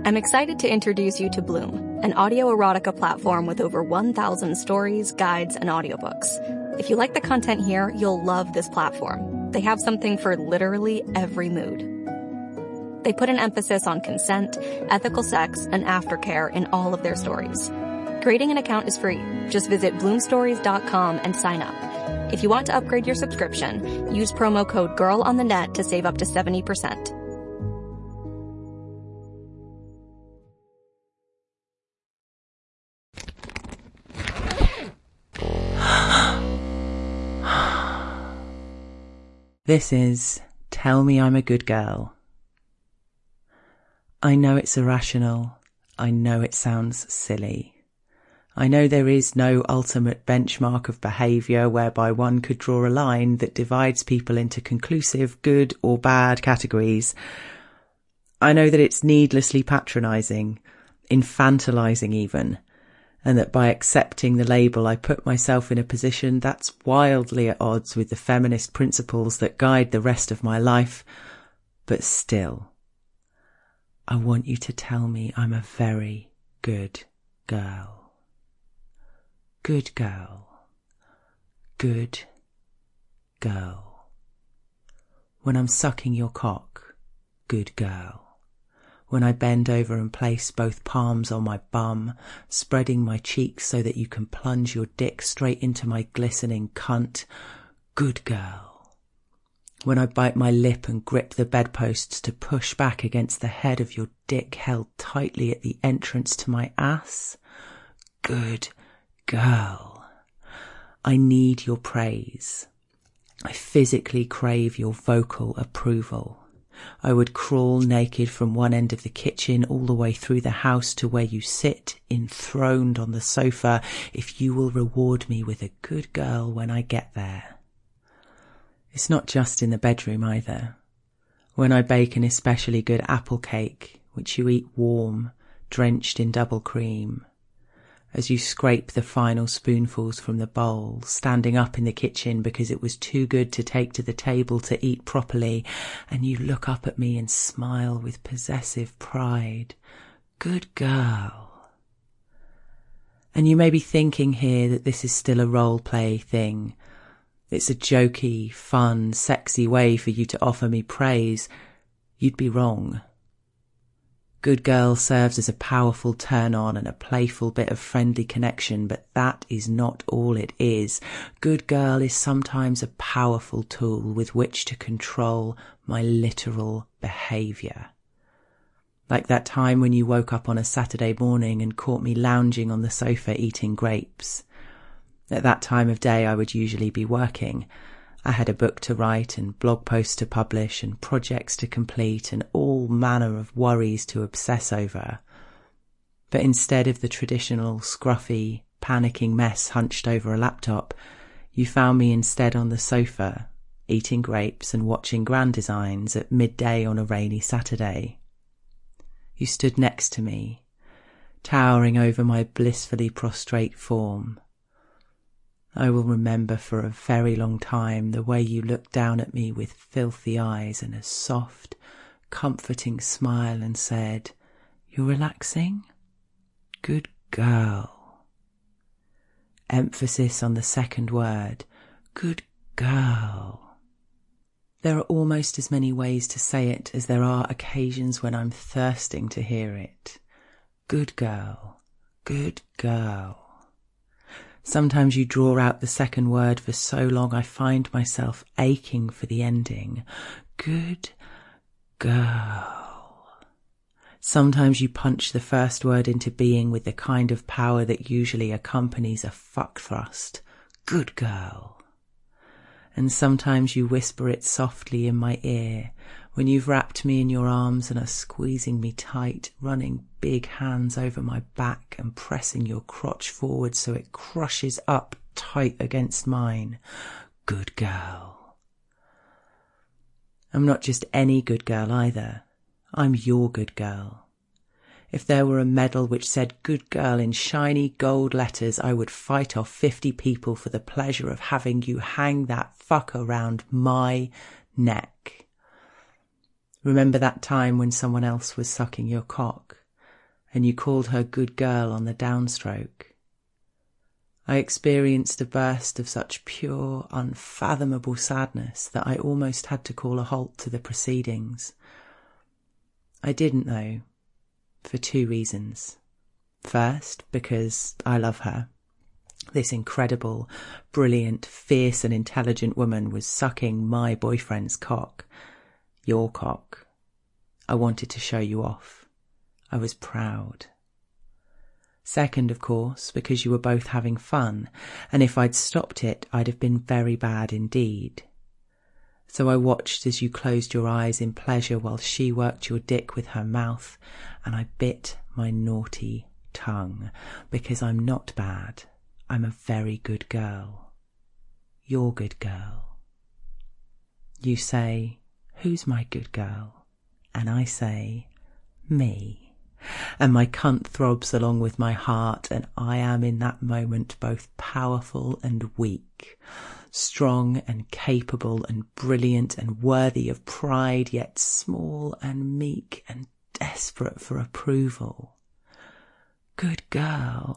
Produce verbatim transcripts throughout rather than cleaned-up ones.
I'm excited to introduce you to Bloom, an audio erotica platform with over one thousand stories, guides, and audiobooks. If you like the content here, you'll love this platform. They have something for literally every mood. They put an emphasis on consent, ethical sex, and aftercare in all of their stories. Creating an account is free. Just visit bloom stories dot com and sign up. If you want to upgrade your subscription, use promo code GIRLONTHENET to save up to seventy percent. This is Tell Me I'm a Good Girl. I know it's irrational. I know it sounds silly. I know there is no ultimate benchmark of behaviour whereby one could draw a line that divides people into conclusive good or bad categories. I know that it's needlessly patronising, infantilising even, and that by accepting the label I put myself in a position that's wildly at odds with the feminist principles that guide the rest of my life. But still, I want you to tell me I'm a very good girl. Good girl. Good girl. When I'm sucking your cock, good girl. When I bend over and place both palms on my bum, spreading my cheeks so that you can plunge your dick straight into my glistening cunt, good girl. When I bite my lip and grip the bedposts to push back against the head of your dick held tightly at the entrance to my ass, good girl. I need your praise. I physically crave your vocal approval. I would crawl naked from one end of the kitchen all the way through the house to where you sit, enthroned on the sofa, if you will reward me with a good girl when I get there. It's not just in the bedroom either. When I bake an especially good apple cake, which you eat warm, drenched in double cream, as you scrape the final spoonfuls from the bowl, standing up in the kitchen because it was too good to take to the table to eat properly, and you look up at me and smile with possessive pride. Good girl. And you may be thinking here that this is still a role play thing. It's a jokey, fun, sexy way for you to offer me praise. You'd be wrong. Good girl serves as a powerful turn-on and a playful bit of friendly connection, but that is not all it is. Good girl is sometimes a powerful tool with which to control my literal behaviour. Like that time when you woke up on a Saturday morning and caught me lounging on the sofa eating grapes. At that time of day I would usually be working. I had a book to write and blog posts to publish and projects to complete and all manner of worries to obsess over. But instead of the traditional scruffy, panicking mess hunched over a laptop, you found me instead on the sofa, eating grapes and watching Grand Designs at midday on a rainy Saturday. You stood next to me, towering over my blissfully prostrate form. I will remember for a very long time the way you looked down at me with filthy eyes and a soft, comforting smile and said, "You're relaxing? Good girl." Emphasis on the second word, good girl. There are almost as many ways to say it as there are occasions when I'm thirsting to hear it. Good girl, good girl. Sometimes you draw out the second word for so long I find myself aching for the ending. Good girl. Sometimes you punch the first word into being with the kind of power that usually accompanies a fuck thrust. Good girl. And sometimes you whisper it softly in my ear when you've wrapped me in your arms and are squeezing me tight, running big hands over my back and pressing your crotch forward so it crushes up tight against mine. Good girl. I'm not just any good girl either. I'm your good girl. If there were a medal which said good girl in shiny gold letters, I would fight off fifty people for the pleasure of having you hang that fuck around my neck. Remember that time when someone else was sucking your cock, and you called her good girl on the downstroke. I experienced a burst of such pure, unfathomable sadness that I almost had to call a halt to the proceedings. I didn't, though, for two reasons. First, because I love her. This incredible, brilliant, fierce and intelligent woman was sucking my boyfriend's cock. Your cock. I wanted to show you off. I was proud. Second, of course, because you were both having fun, and if I'd stopped it, I'd have been very bad indeed. So I watched as you closed your eyes in pleasure while she worked your dick with her mouth, and I bit my naughty tongue, because I'm not bad. I'm a very good girl. Your good girl. You say, who's my good girl? And I say, me. And my cunt throbs along with my heart, and I am in that moment both powerful and weak, strong and capable and brilliant and worthy of pride, yet small and meek and desperate for approval. Good girl.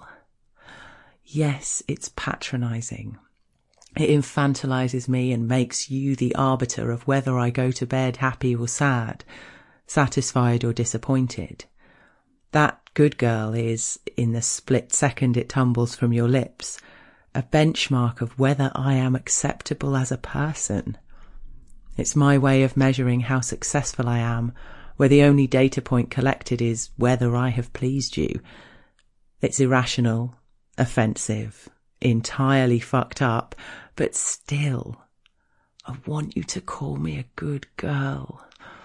Yes, it's patronising. It infantilizes me and makes you the arbiter of whether I go to bed happy or sad, satisfied or disappointed. That good girl is, in the split second it tumbles from your lips, a benchmark of whether I am acceptable as a person. It's my way of measuring how successful I am, where the only data point collected is whether I have pleased you. It's irrational, offensive, entirely fucked up, but still, I want you to call me a good girl.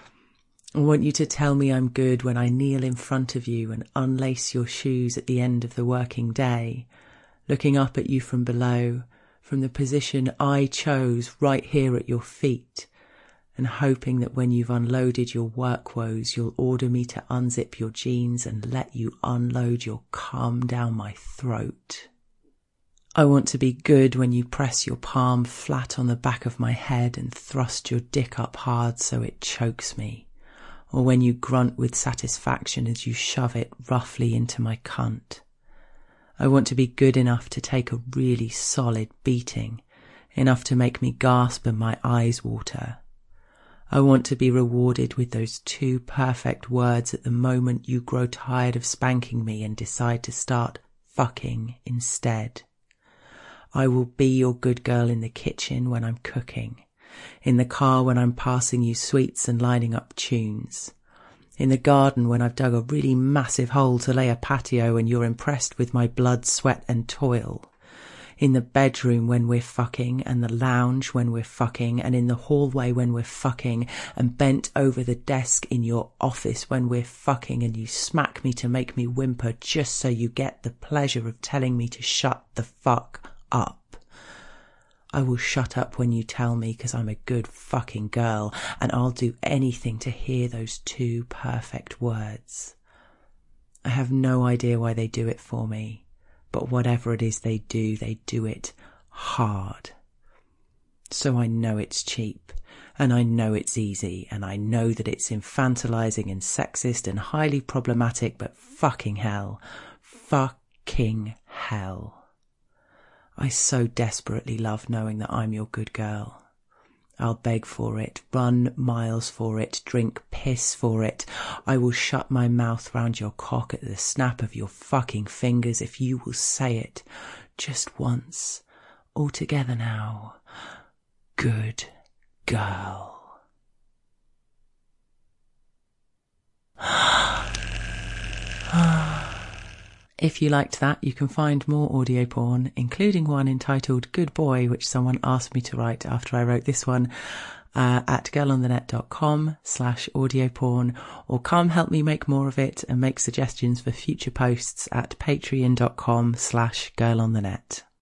I want you to tell me I'm good when I kneel in front of you and unlace your shoes at the end of the working day, looking up at you from below, from the position I chose right here at your feet, and hoping that when you've unloaded your work woes, you'll order me to unzip your jeans and let you unload your cum down my throat. I want to be good when you press your palm flat on the back of my head and thrust your dick up hard so it chokes me, or when you grunt with satisfaction as you shove it roughly into my cunt. I want to be good enough to take a really solid beating, enough to make me gasp and my eyes water. I want to be rewarded with those two perfect words at the moment you grow tired of spanking me and decide to start fucking instead. I will be your good girl in the kitchen when I'm cooking, in the car when I'm passing you sweets and lining up tunes, in the garden when I've dug a really massive hole to lay a patio and you're impressed with my blood, sweat and toil, in the bedroom when we're fucking, and the lounge when we're fucking, and in the hallway when we're fucking, and bent over the desk in your office when we're fucking and you smack me to make me whimper just so you get the pleasure of telling me to shut the fuck up. I will shut up when you tell me because I'm a good fucking girl, and I'll do anything to hear those two perfect words. I have no idea why they do it for me, but whatever it is they do, they do it hard. So I know it's cheap, and I know it's easy, and I know that it's infantilizing and sexist and highly problematic, but fucking hell, fucking hell. I so desperately love knowing that I'm your good girl. I'll beg for it, run miles for it, drink piss for it. I will shut my mouth round your cock at the snap of your fucking fingers if you will say it just once, all together now. Good girl. If you liked that, you can find more audio porn, including one entitled Good Boy, which someone asked me to write after I wrote this one, uh, at girlonthenet.com slash audio porn, or come help me make more of it and make suggestions for future posts at patreon.com slash girlonthenet.